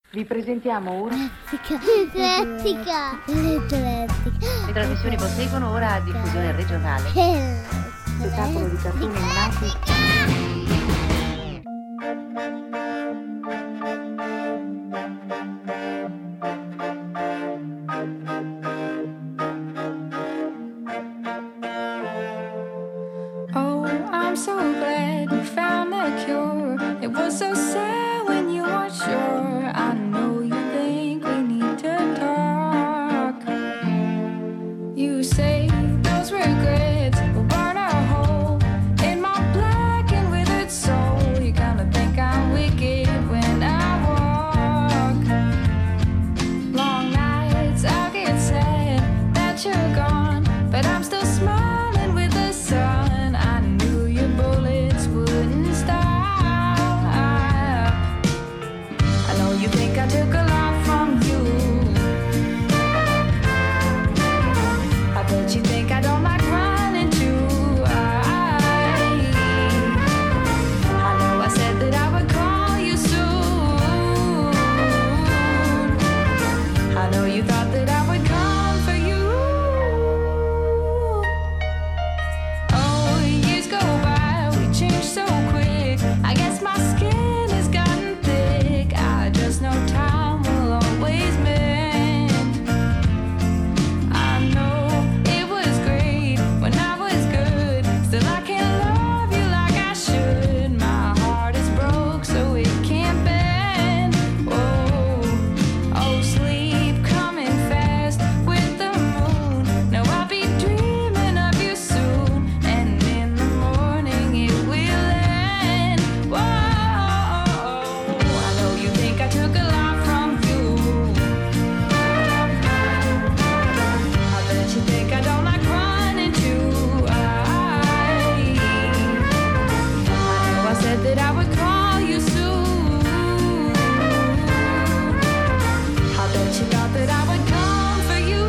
Vi presentiamo ora Elettrica. le trasmissioni posseggono ora a diffusione regionale. Spettacolo di cartoni animati. Oh, I'm so glad you found the cure. It was so sad when you weren't sure. I know you think we need to talk. You say those regrets will burn a hole in my black and withered soul. You kinda think I'm wicked when I walk. Long nights I get sad that you're gone, but I'm still smiling with the sun. I knew your bullets wouldn't stop. I know you think I took a lot from you. I bet you think I don't like running too. I know I said that I would call you soon. I know you thought that I would come for you. Oh, years go by, we change so quick. I guess my skin has gotten thick. I just know time will always mend. I know it was great when I was good. Still I can't love you like I should. My heart is broke so it can't bend. Oh, oh, sleep coming fast with the moon. Now I'll be dreaming of you soon, and in the morning it will end. Whoa, I know you think I took a lot from you. I bet you think I don't like running too. I know I said that I would call you soon. I bet you thought that I would come for you.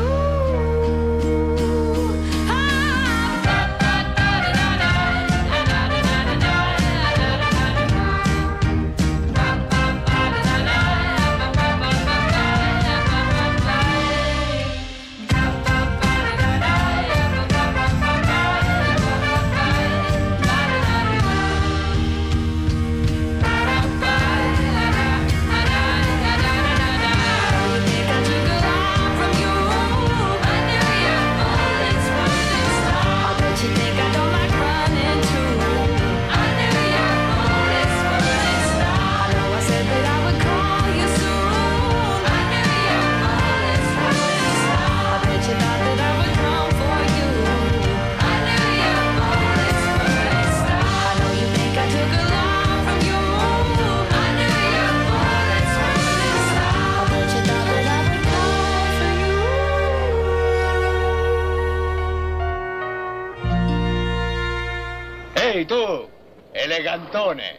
Ehi tu, elegantone!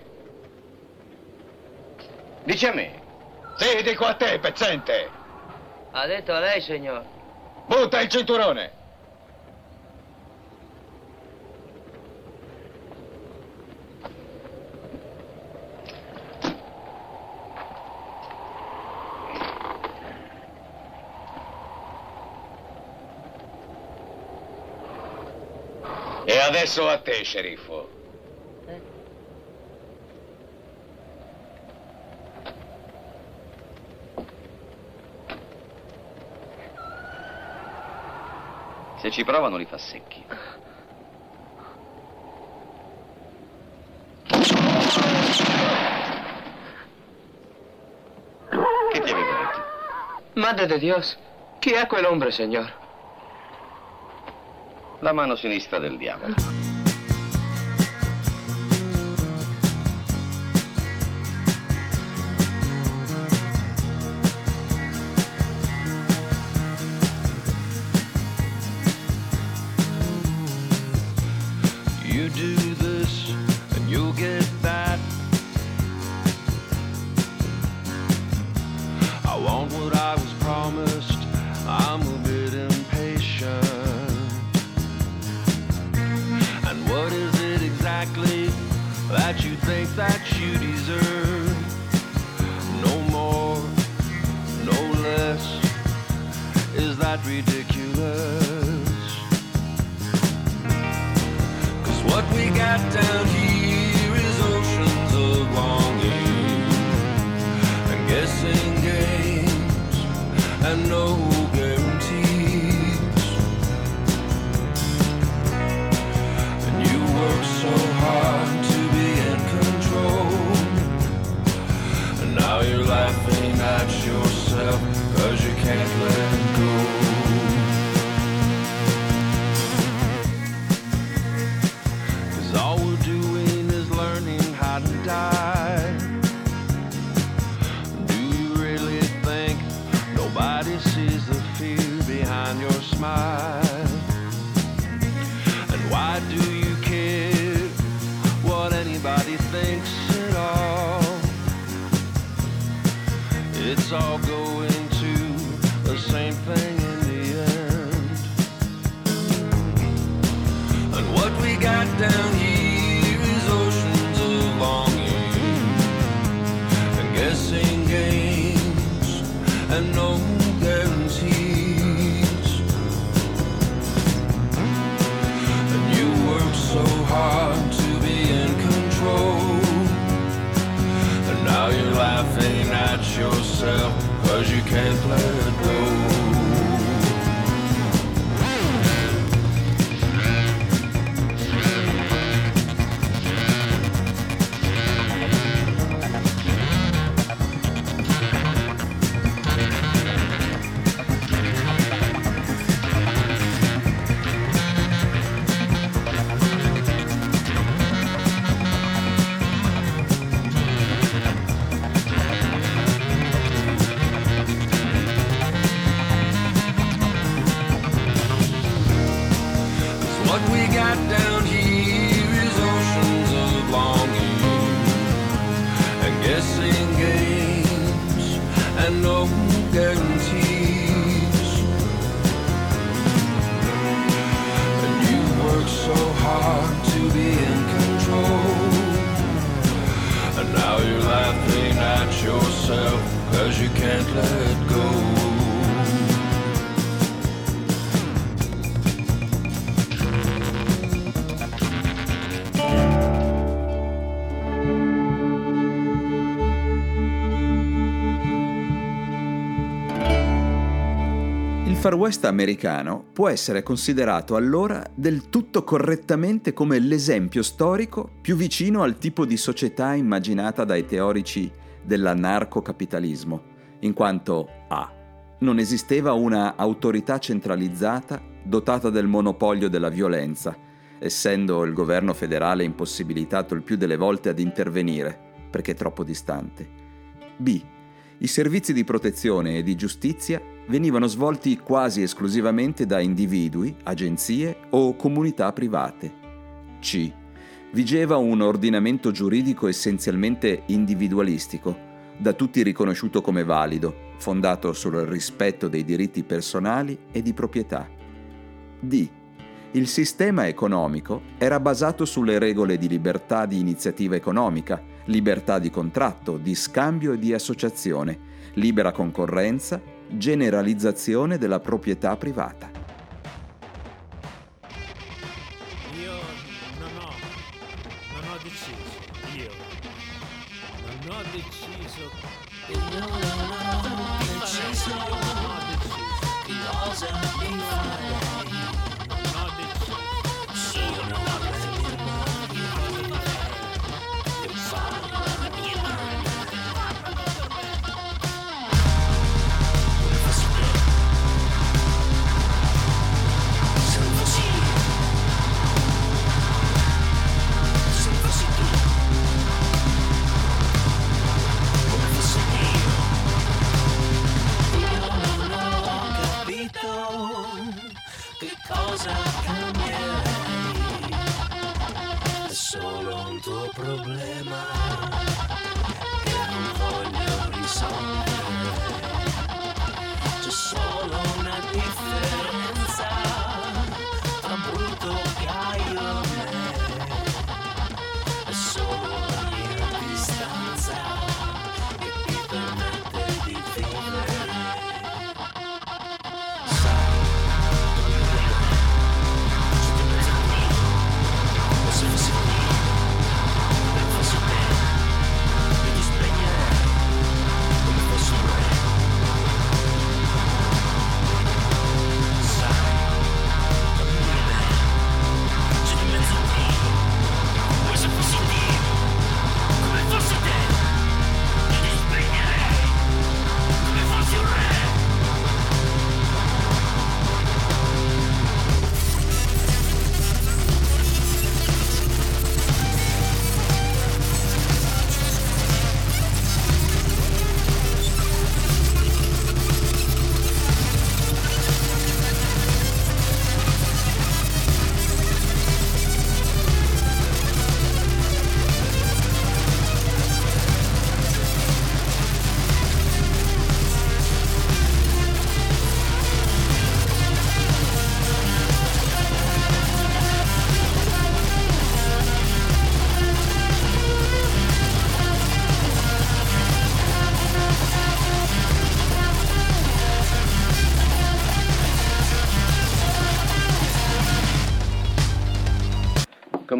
Dici a me? Sì, dico a te, pezzente! Ha detto lei, signor. Butta il cinturone! E adesso a te, sceriffo. Se ci provano li fa secchi. Che ti avevo detto? Madre de Dios, chi è quell'ombre, signor? La mano sinistra del diavolo. You do this and you'll get that. I want what I was promised. I'm a bit impatient. And what is it exactly that you think that you deserve? No more ridiculous. 'Cause what we got down here is oceans of longing and guessing games and no guarantees. And you work so hard to be in control, and now you're laughing at yourself 'cause you can't let go. All we're doing is learning how to die. Do you really think nobody sees the fear behind your smile? And why do you care what anybody thinks at all? It's all going to the same thing in the end. And what we got down here guessing games and no guarantees. And you work so hard to be in control, and now you're laughing at yourself 'cause you can't let go. Il Far West americano può essere considerato allora del tutto correttamente come l'esempio storico più vicino al tipo di società immaginata dai teorici dell'anarcocapitalismo, in quanto a. Non esisteva una autorità centralizzata dotata del monopolio della violenza, essendo il governo federale impossibilitato il più delle volte ad intervenire, perché troppo distante. B. I servizi di protezione e di giustizia venivano svolti quasi esclusivamente da individui, agenzie o comunità private. C. Vigeva un ordinamento giuridico essenzialmente individualistico, da tutti riconosciuto come valido, fondato sul rispetto dei diritti personali e di proprietà. D. Il sistema economico era basato sulle regole di libertà di iniziativa economica, libertà di contratto, di scambio e di associazione, libera concorrenza, generalizzazione della proprietà privata. Io non ho deciso. Io non ho deciso cosa mi farei. Non ho deciso. Sono cosa cambierei? È solo un tuo problema che non voglio risolvere. C'è solo una differenza tra brutto Gaio e me. È solo la mia distanza che ti permette di vivere. Sai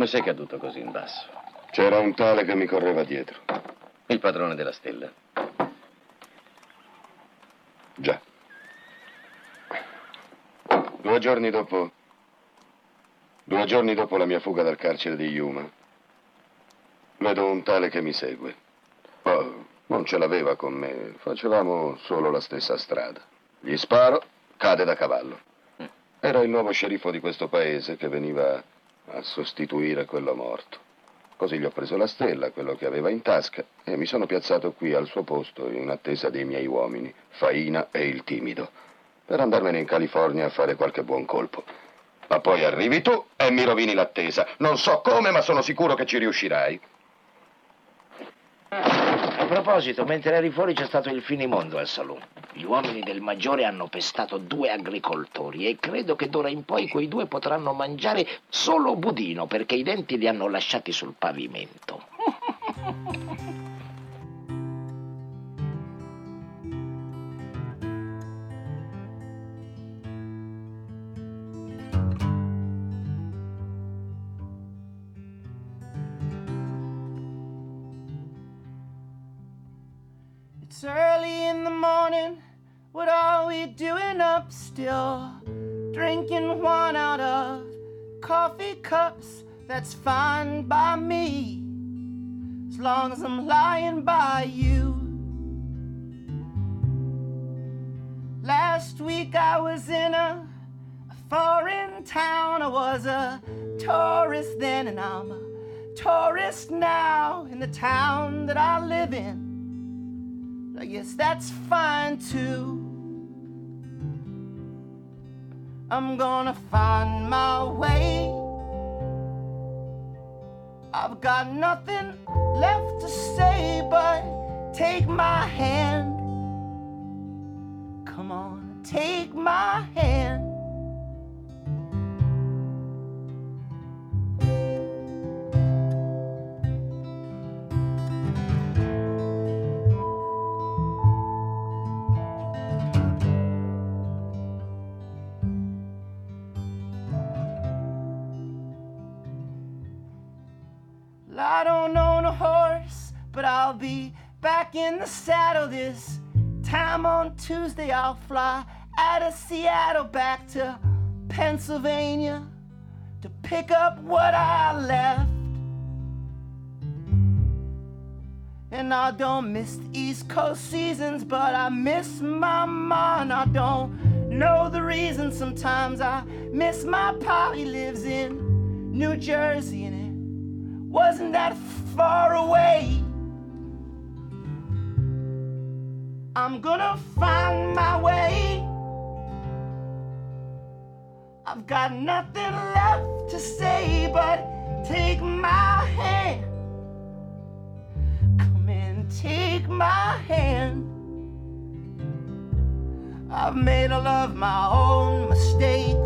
Come sei caduto così in basso? C'era un tale che mi correva dietro. Il padrone della stella. Già. 2 giorni dopo la mia fuga dal carcere di Yuma, vedo un tale che mi segue. Oh, non ce l'aveva con me, facevamo solo la stessa strada. Gli sparo, cade da cavallo. Era il nuovo sceriffo di questo paese che veniva a sostituire quello morto. Così gli ho preso la stella, quello che aveva in tasca, e mi sono piazzato qui al suo posto in attesa dei miei uomini, Faina e il Timido, per andarmene in California a fare qualche buon colpo. Ma poi arrivi tu e mi rovini l'attesa. Non so come, ma sono sicuro che ci riuscirai. A proposito, mentre eri fuori c'è stato il finimondo al saloon. Gli uomini del maggiore hanno pestato 2 agricoltori e credo che d'ora in poi quei 2 potranno mangiare solo budino perché i denti li hanno lasciati sul pavimento. It's early in the morning, what are we doing up still? Drinking one out of coffee cups, that's fine by me, as long as I'm lying by you. Last week I was in a foreign town, I was a tourist then and I'm a tourist now in the town that I live in. I guess that's fine too. I'm gonna find my way. I've got nothing left to say but take my hand. Come on, take my hand. I don't own a horse, but I'll be back in the saddle this time on Tuesday. I'll fly out of Seattle back to Pennsylvania to pick up what I left. And I don't miss the East Coast seasons, but I miss my ma, and I don't know the reason. Sometimes I miss my pa, he lives in New Jersey, and it wasn't that far away. I'm gonna find my way. I've got nothing left to say but take my hand. Come and take my hand. I've made all of my own mistakes.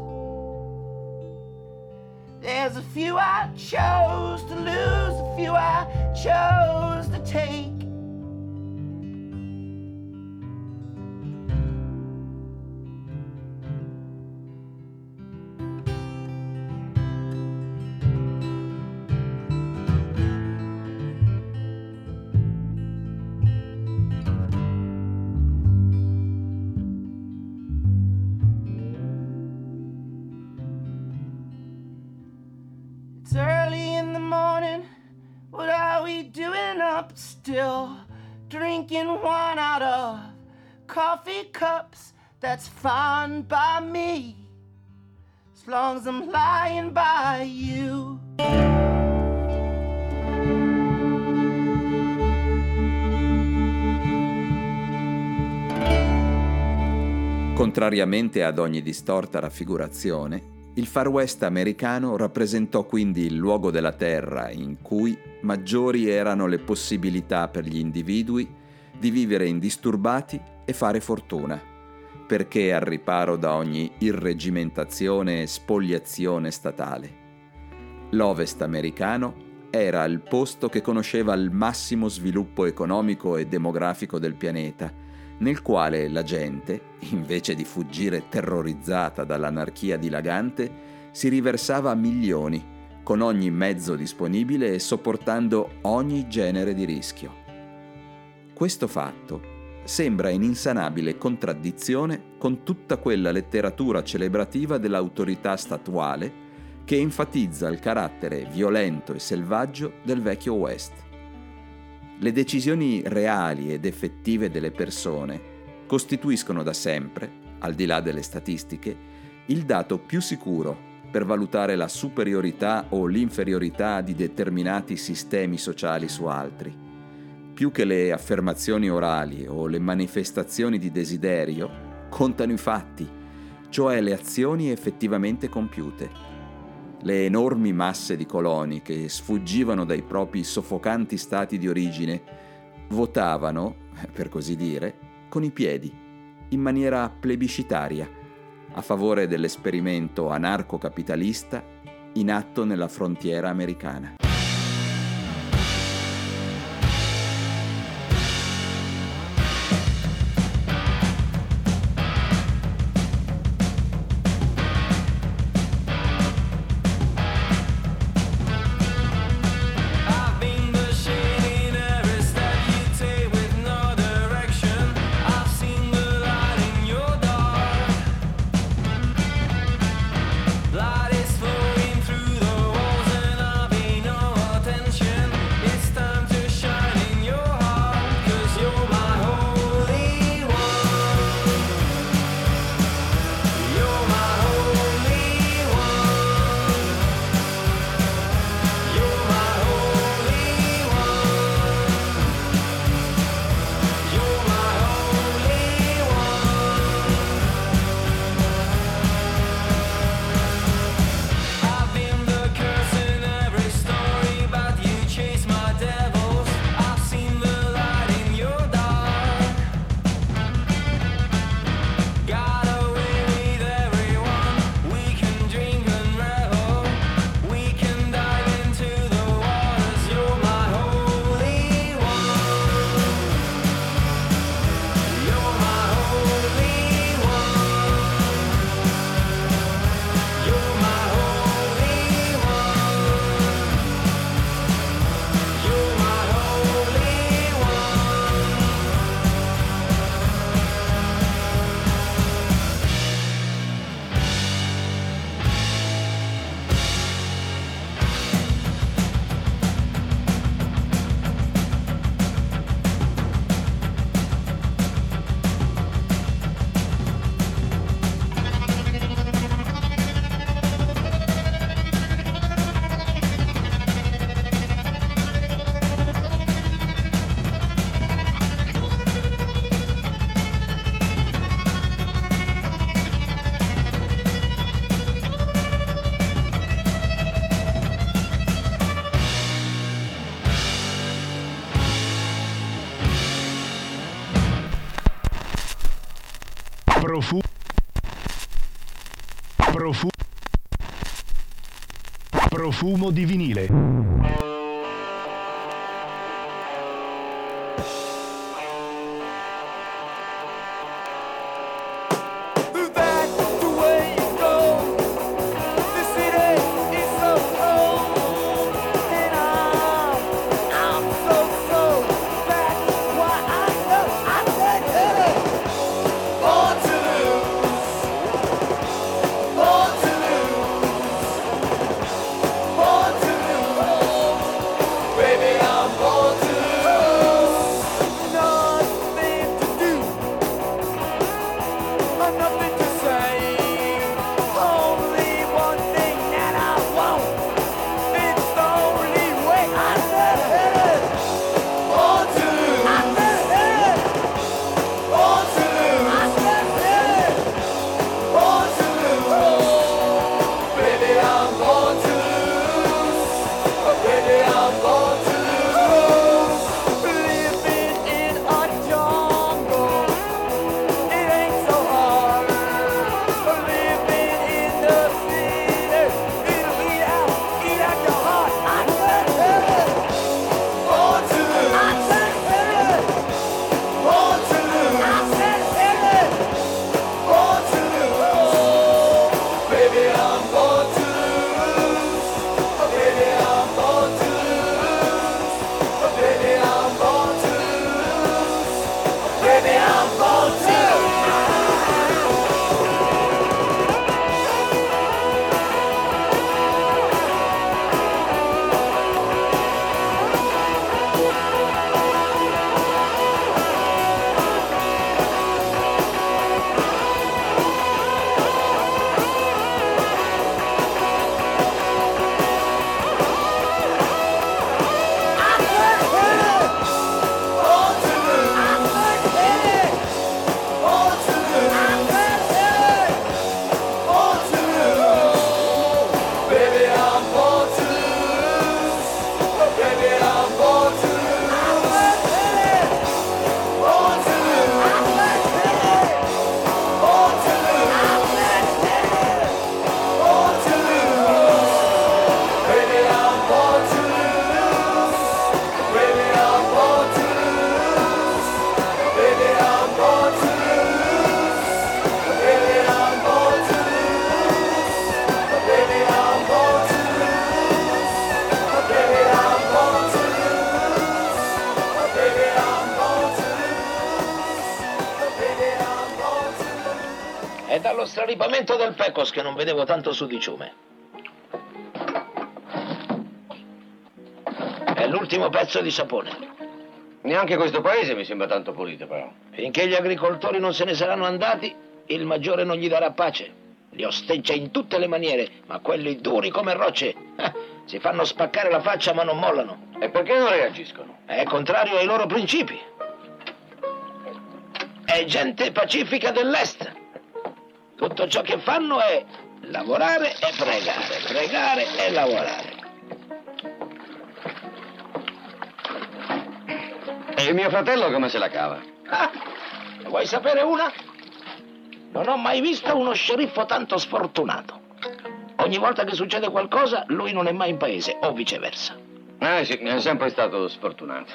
There's a few I chose to lose, a few I chose to take. It's early in the morning, what are we doing up still? Drinking wine out of coffee cups, that's fine by me, as long as I'm lying by you. Contrariamente ad ogni distorta raffigurazione, il Far West americano rappresentò quindi il luogo della terra in cui maggiori erano le possibilità per gli individui di vivere indisturbati e fare fortuna, perché al riparo da ogni irregimentazione e spoliazione statale. L'Ovest americano era il posto che conosceva il massimo sviluppo economico e demografico del pianeta, nel quale la gente, invece di fuggire terrorizzata dall'anarchia dilagante, si riversava a milioni, con ogni mezzo disponibile e sopportando ogni genere di rischio. Questo fatto sembra in insanabile contraddizione con tutta quella letteratura celebrativa dell'autorità statuale che enfatizza il carattere violento e selvaggio del vecchio West. Le decisioni reali ed effettive delle persone costituiscono da sempre, al di là delle statistiche, il dato più sicuro per valutare la superiorità o l'inferiorità di determinati sistemi sociali su altri. Più che le affermazioni orali o le manifestazioni di desiderio, contano i fatti, cioè le azioni effettivamente compiute. Le enormi masse di coloni che sfuggivano dai propri soffocanti stati di origine votavano, per così dire, con i piedi, in maniera plebiscitaria, a favore dell'esperimento anarco-capitalista in atto nella frontiera americana. Profumo di vinile. Born to lose. È dallo straripamento del Pecos che non vedevo tanto sudiciume. È l'ultimo pezzo di sapone. Neanche questo paese mi sembra tanto pulito, però. Finché gli agricoltori non se ne saranno andati, il maggiore non gli darà pace. Li osteggia in tutte le maniere, ma quelli duri come rocce si fanno spaccare la faccia ma non mollano. E perché non reagiscono? È contrario ai loro principi. È gente pacifica dell'Est. Tutto ciò che fanno è lavorare e pregare, pregare e lavorare. E mio fratello come se la cava? Ne vuoi sapere una? Non ho mai visto uno sceriffo tanto sfortunato. Ogni volta che succede qualcosa, lui non è mai in paese, o viceversa. Sì, è sempre stato sfortunato.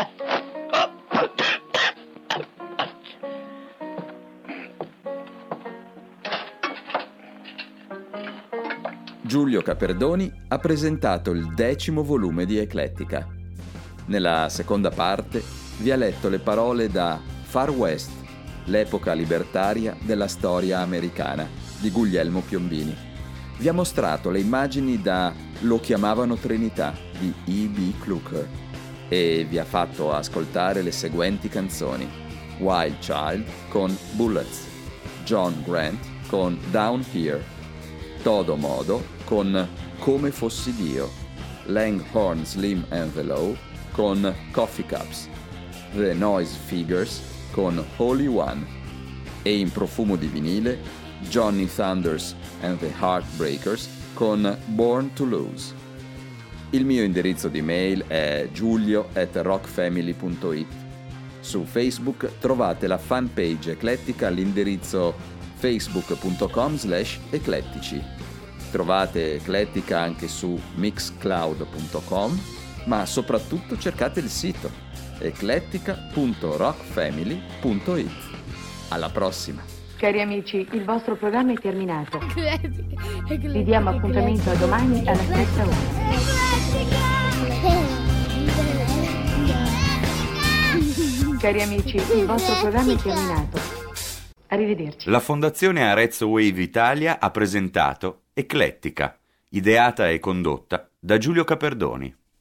Giulio Caperdoni ha presentato il 10° volume di Eclettica. Nella seconda parte vi ha letto le parole da Far West, l'epoca libertaria della storia americana, di Guglielmo Piombini. Vi ha mostrato le immagini da Lo chiamavano Trinità, di E.B. Klucker, e vi ha fatto ascoltare le seguenti canzoni: Wild Child con Bullets, John Grant con Down Here, Todo Modo con Come fossi Dio, Langhorne Slim and the Low con Coffee Cups, The Noise Figures con Holy One e in profumo di vinile Johnny Thunders and the Heartbreakers con Born to Lose. Il mio indirizzo di mail è giulio@rockfamily.it. Su Facebook trovate la fanpage Eclettica all'indirizzo facebook.com/eclettici. Trovate Eclettica anche su mixcloud.com, ma soprattutto cercate il sito eclettica.rockfamily.it. Alla prossima! Cari amici, il vostro programma è terminato. Vi diamo appuntamento a domani alla stessa ora. Cari amici, il vostro programma è terminato. Arrivederci. La Fondazione Arezzo Wave Italia ha presentato Eclettica, ideata e condotta da Giulio Caperdoni.